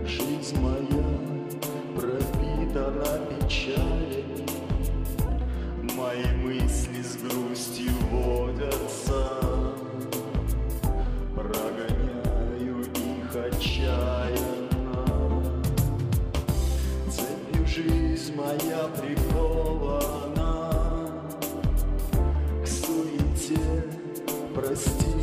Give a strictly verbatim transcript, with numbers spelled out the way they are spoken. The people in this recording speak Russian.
Жизнь моя пропитана печалями, мои мысли с грустью водятся, прогоняю их отчаянно. Цепью жизнь моя прикована к суете, прости.